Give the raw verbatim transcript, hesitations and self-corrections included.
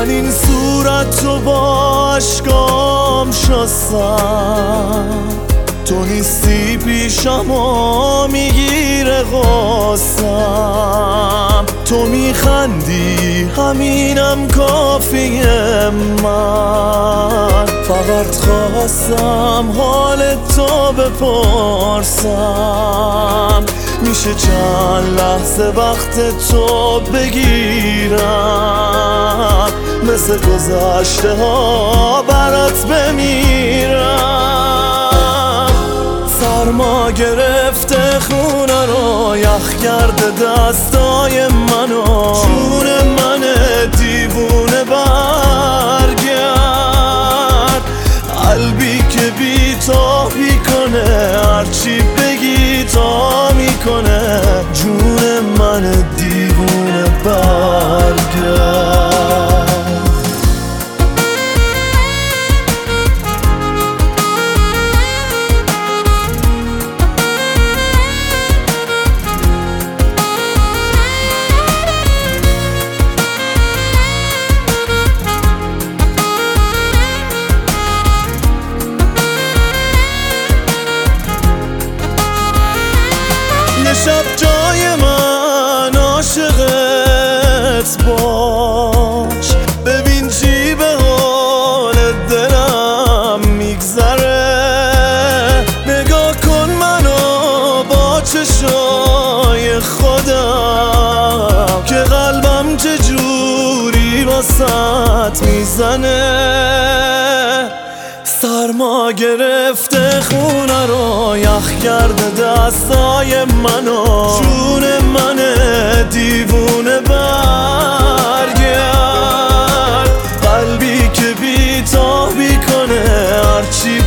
من این صورت رو با عشقام شستم، تو نیستی پیشم و میگیره غصم. تو میخندی همینم کافیه، من فقط خواستم حال تو بپرسم. میشه چند لحظه وقت تو بگیرم، مثل گذشته ها برات بمیرم. سرما گرفته خونه رو، یخ کرده دستای منو، جون من دیوونه برگرد. قلبی که بی تو میکنه، هرچی بگی تا میکنه، جون من دیوونه برگرد. یه شب جای من عاشقت باش، ببین چی به حال دلم میگذره. نگاه کن منو با چشای خودم، که قلبم چجوری واسط میزنه. سرما گرفته خونه رو، یخ کرده دستای منو، جون من دیوونه برگرد. قلبی که بی تو میکنه، هرچی